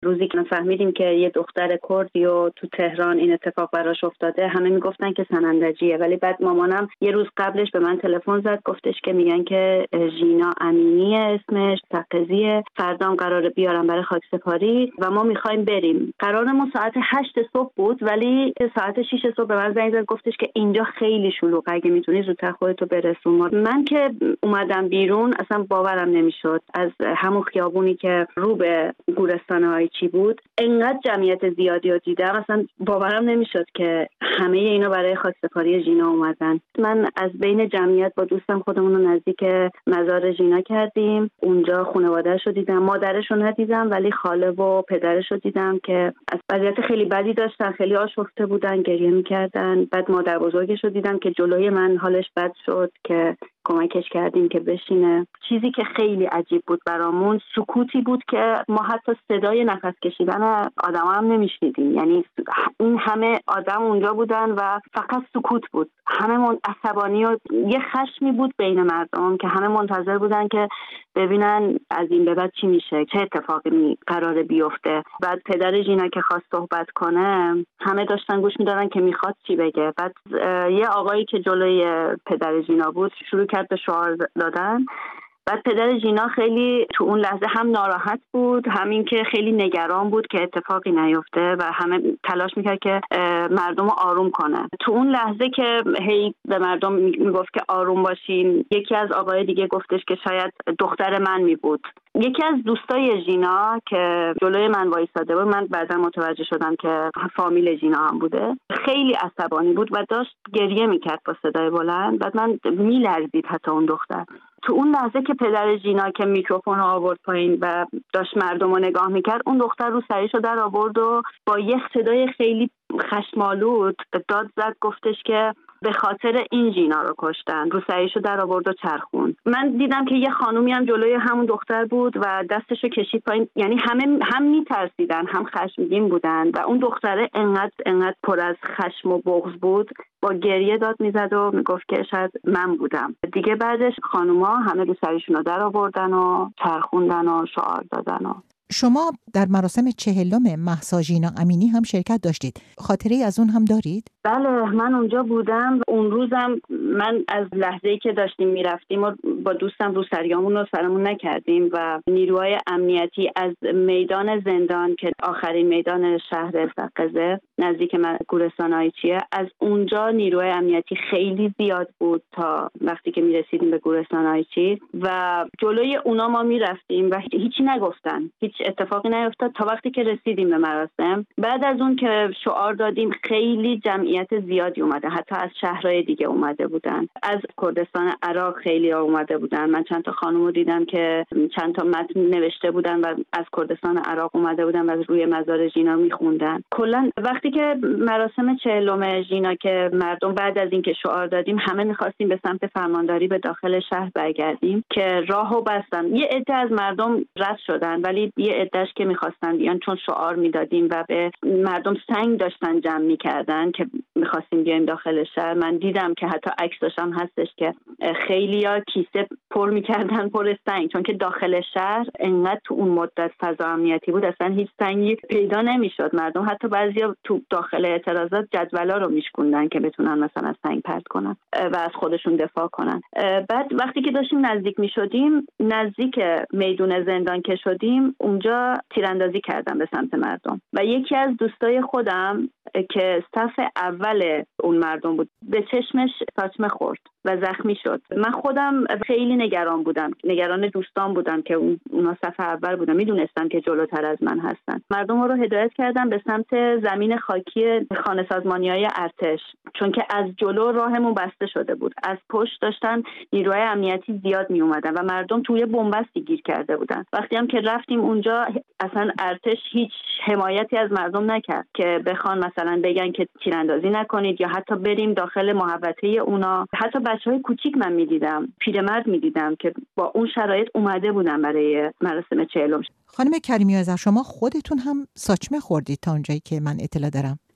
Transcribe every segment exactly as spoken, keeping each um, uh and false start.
روزی که فهمیدیم که یه دختر کردی و تو تهران این اتفاق براش افتاده، همه میگفتن که سنندجیه، ولی بعد مامانم یه روز قبلش به من تلفن زد، گفتش که میگن که ژینا امینی اسمش، تقضیه، فردام قراره بیارم برای خاکسپاری و ما میخوایم بریم. قرارمون ساعت هشت صبح بود، ولی ساعت شش صبح به من زنگ زد، گفتش که اینجا خیلی شلوغه، اگه میتونی زودتر خودتو برسون. من که اومدم بیرون اصلا باورم نمیشد، از همون خیابونی که رو به گورستان آیچی بود انقدر جمعیت زیادی رو دیدم، اصلا باورم نمیشد که همه اینا برای خاکسپاری ژینا اومدن. من از بین جمعیت با دوستم خودمون رو نزدیک مزار ژینا کردیم، اونجا خانواده‌اش رو دیدم، مادرش رو ندیدم ولی خاله و پدرش رو دیدم که از وضعیت خیلی بدی داشتن، خیلی آشفته بودن، گریه می‌کردن. بعد مادر بزرگش رو دیدم که جلوی من حالش بد شد که کمکش کردیم که بشینه. چیزی که خیلی عجیب بود برامون سکوتی بود که ما حتی صدای نفس کشیدن آدما هم نمیشنیدیم، یعنی این همه آدم اونجا بودن و فقط سکوت بود، همه عصبانی و یه خشمی بود بین مردم که همه منتظر بودن که ببینن از این به بعد چی میشه، چه اتفاقی قراره بیفته. بعد پدر ژینا که خواست صحبت کنه همه داشتن گوش میدادن که میخواد چی بگه. بعد یه آقایی که جلوی پدر ژینا بود شروع کرد به شعار دادن. بعد پدر ژینا خیلی تو اون لحظه هم ناراحت بود، همین که خیلی نگران بود که اتفاقی نیفته و همه تلاش میکرد که مردم رو آروم کنه. تو اون لحظه که هی به مردم میگفت که آروم باشین، یکی از آقای دیگه گفتش که شاید دختر من میبود. یکی از دوستای ژینا که جلوی من وایساده بود، من بعدا متوجه شدم که فامیل ژینا هم بوده، خیلی عصبانی بود و داشت گریه میکرد با صدای بلند. بعد من میلرزید حتی اون دختر. تو اون لحظه که پدر ژینا که میکروفون رو آورد پایین و داشت مردم رو نگاه میکرد، اون دختر رو سریشو در آورد و با یه صدای خیلی خشمالود داد زد، گفتش که به خاطر این ژینا رو کشتن. رو سریشو در آورد و چرخوند. من دیدم که یه خانومی هم جلوی همون دختر بود و دستشو کشید پایین، یعنی همه هم میترسیدن هم خشمگین بودن و اون دختره انقدر انقدر پر از خشم و بغض بود، با گریه داد میزد و میگفت که شاید من بودم. دیگه بعدش خانوما همه رو سریشون رو در آوردن و چرخوندن و شعار دادن. و شما در مراسم چهلم مهسا ژینا امینی هم شرکت داشتید. خاطره‌ای از اون هم دارید؟ بله، من اونجا بودم. اون روزم من از لحظه‌ای که داشتیم میرفتیم و با دوستم رو سریامون رو سرمون نکردیم و نیروهای امنیتی از میدان زندان که آخرین میدان شهر سقزه نزدیک گورستان آیچیه، از اونجا نیروهای امنیتی خیلی زیاد بود تا وقتی که میرسیدیم به گورستان آیچی و جلوی اونا ما میرفتیم و هیچی نگفتن، هیچ اتفاقی نیفتاد تا وقتی که رسیدیم به مراسم. بعد از اون که شعار دادیم خیلی جمعیت زیادی اومده، حتی از شهرهای دیگه اومده بودن، از کردستان عراق خیلی اومده بودن. من چند تا خانومو دیدم که چند تا متن نوشته بودن و از کردستان عراق اومده بودن و روی مزار ژینا میخوندن. کلا وقتی که مراسم چهلم ژینا که مردم بعد از اینکه شعار دادیم همه میخواستیم به سمت فرمانداری به داخل شهر برگردیم که راهو بستن. یه عده از مردم رد شدن ولی یه عدهش که میخواستن بیان، چون شعار میدادیم و به مردم سنگ داشتن جمع میکردن که میخواستیم بیایم داخل شهر. من دیدم که حتی عکسش هم هستش که خیلیا کیسه پر میکردن پر سنگ، چون که داخل شهر انقدر تو اون مدت فضا امنیتی بود اصلا هیچ سنگی پیدا نمیشد. مردم حتی بعضیا تو داخل اعتراضات جدولا رو میشکوندن که بتونن مثلا سنگ پرت کنن و از خودشون دفاع کنن. بعد وقتی که داشتیم نزدیک میشدیم، نزدیک میدون زندان که شدیم، اونجا تیراندازی کردن به سمت مردم و یکی از دوستای خودم که صف اول اون مردم بود به چشمش ساچمه خورد و زخمی شد. من خودم خیلی نگران بودم، نگران دوستان بودم که اونا صف اول بودن، میدونستم که جلوتر از من هستن. مردم رو هدایت کردم به سمت زمین خاکی خانه سازمانی‌های ارتش، چون که از جلو راهمون بسته شده بود، از پشت داشتن نیروهای امنیتی زیاد می اومدن و مردم توی بنبستی گیر کرده بودن. وقتی هم که رفتیم اونجا اصلا ارتش هیچ حمایتی از مردم نکرد که بخوان مثلا بگن که تیراندازی نکنید یا حتی بریم داخل محوطه اونا. حتی بچهای کوچیک من میدیدم، پیرمرد میدیدم که با اون شرایط اومده بودن برای مراسم چهلم. خانم کریمی آذر، شما خودتون هم ساچمه خوردید تا اونجایی که من اطلاع دارم؟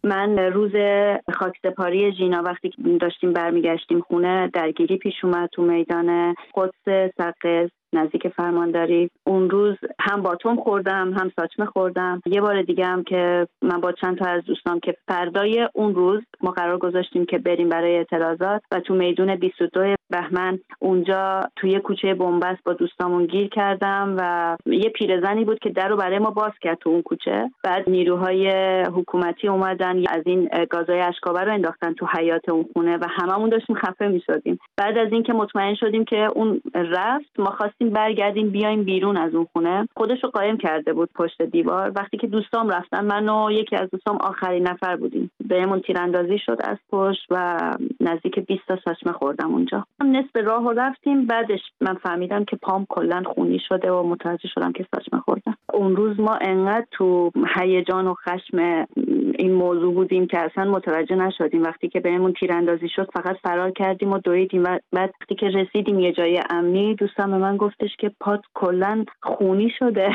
من روز خاکسپاری ژینا وقتی که داشتیم برمیگشتیم خونه درگیری پیش اومد تو میدان قدس سقز نزدیک فرمانداری. اون روز هم باتوم خوردم هم ساچمه خوردم. یه بار دیگه هم که من با چند تا از دوستام که فردای اون روز ما قرار گذاشتیم که بریم برای اعتراضات و تو میدون بیست و دو بهمن اونجا توی کوچه بنبست با دوستامون گیر کردم و یه پیرزنی بود که درو برای ما باز کرد تو اون کوچه. بعد نیروهای حکومتی اومدن از این گازهای اشک‌آور رو انداختن تو حیاط اون خونه و هممون داشتیم خفه می‌شدیم. بعد از اینکه مطمئن شدیم که اون رفت ما خواستیم برگردیم بیایم بیرون از اون خونه. خودش رو قایم کرده بود پشت دیوار. وقتی که دوستام رفتن من و یکی از دوستام آخرین نفر بودیم. بهمون تیراندازی شد از پشت و نزدیک بیست تا ساچمه خوردم اونجا. هم نصف راهو رفتیم. بعدش من فهمیدم که پام کلا خونی شده و متوجه شدم که ساچمه خوردم. اون روز ما انقدر تو هیجان و خشم این موضوع بودیم که اصلا متوجه نشدیم. وقتی که بهمون تیراندازی شد فقط فرار کردیم و دویدیم و بعد وقتی که رسیدیم یه جای امنی دوستم به من گفتش که پات کلا خونی شده.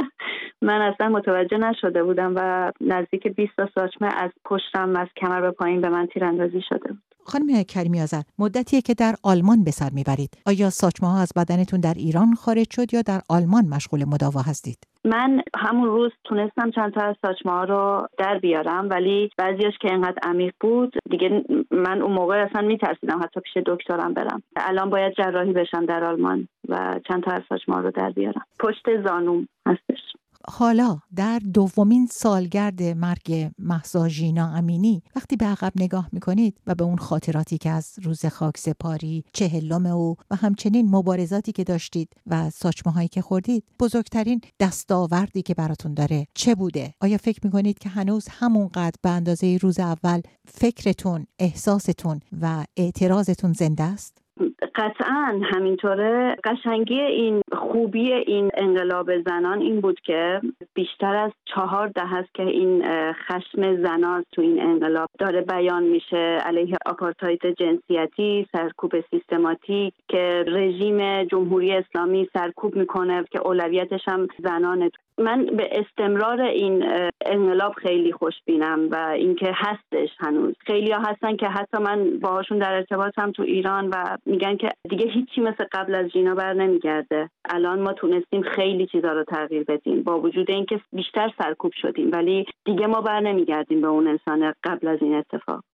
من اصلا متوجه نشده بودم و نزدیک بیست تا ساچمه از پشتم از کمر به پایین به من تیراندازی شده بود. خانم کریمی آذر، مدتیه که در آلمان به سر میبرید. آیا ساچمه ها از بدنتون در ایران خارج شد یا در آلمان مشغول مداوا هستید؟ من همون روز تونستم چند تا از ساچمه ها رو در بیارم ولی بعضیاش که اینقدر عمیق بود دیگه من اون موقع اصلا میترسیدم حتی پیش دکترم برم. الان باید جراحی بشم در آلمان و چند تا از ساچمه ها رو در بیارم. پشت زانوم هستش. حالا در دومین سالگرد مرگ مهسا ژینا امینی وقتی به عقب نگاه میکنید و به اون خاطراتی که از روز خاکسپاری، چهلم او و همچنین مبارزاتی که داشتید و ساچمه هایی که خوردید، بزرگترین دستاوردی که براتون داره چه بوده؟ آیا فکر میکنید که هنوز همونقدر به اندازه روز اول فکرتون، احساستون و اعتراضتون زنده است؟ قطعاً همینطوره. قشنگی این خوبی این انقلاب زنان این بود که بیشتر از چهار دهه است که این خشم زنان تو این انقلاب داره بیان میشه علیه آپارتاید جنسیتی، سرکوب سیستماتیک که رژیم جمهوری اسلامی سرکوب میکنه که اولویتش هم زنانه. من به استمرار این انقلاب خیلی خوشبینم و اینکه هستش هنوز. خیلی ها هستن که حتی من باهاشون در ارتباطم تو ایران و میگن که دیگه هیچی مثل قبل از ژینا بر نمیگرده. الان ما تونستیم خیلی چیزا رو تغییر بدیم با وجود اینکه بیشتر سرکوب شدیم ولی دیگه ما بر نمیگردیم به اون انسان قبل از این اتفاق.